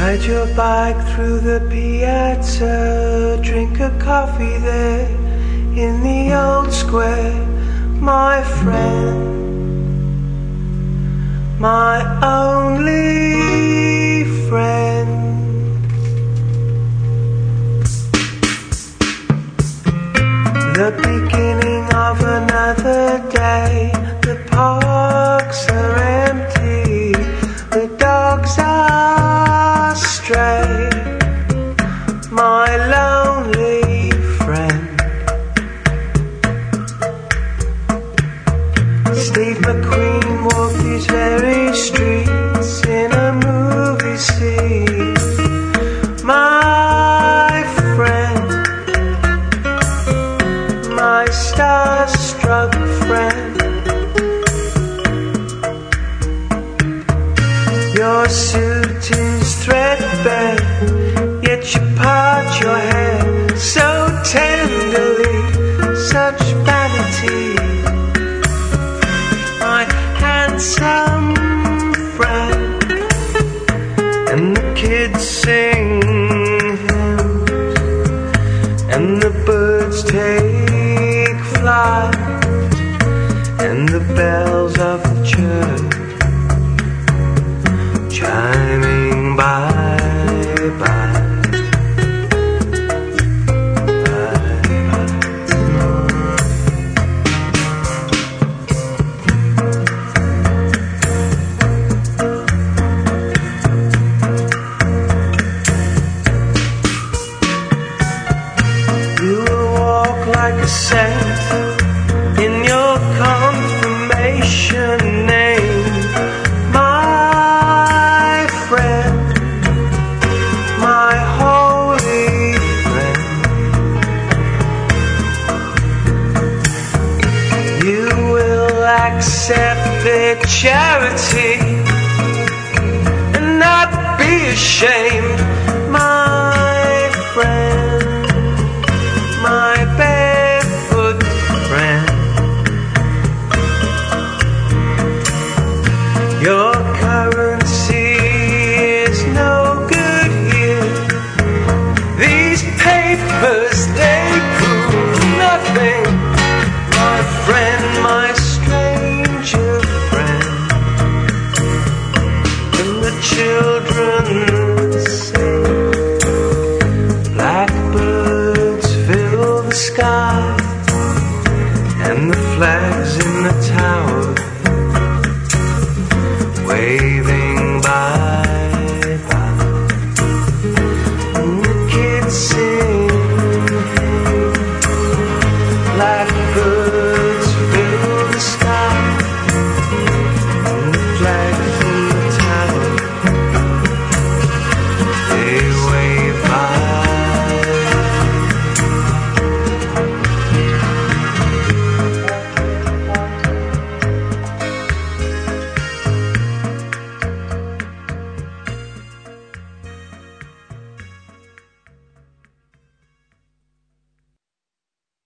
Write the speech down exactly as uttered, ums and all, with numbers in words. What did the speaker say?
Ride your bike through the piazza, drink a coffee there in the old square, my friend, my only friend. The beginning of another day, the parks are empty, the dogs are stray, my lonely friend. Steve McQueen walked these very streets in a movie scene, my friend, my starstruck friend. Your suit is threadbare, yet you part your hair so tenderly, such vanity. My handsome friend, and the kids sing hymns, and the birds take flight, and the bells of the church chiming bye-bye. You will walk like a saint in your confirmation name, my friend, my holy friend. You will accept their charity and not be ashamed, my friend, my barefoot friend. Your currency is no good here. These papers, they prove nothing, my friend, my stranger friend. And the children sing, blackbirds fill the sky, and the flags in the tower waving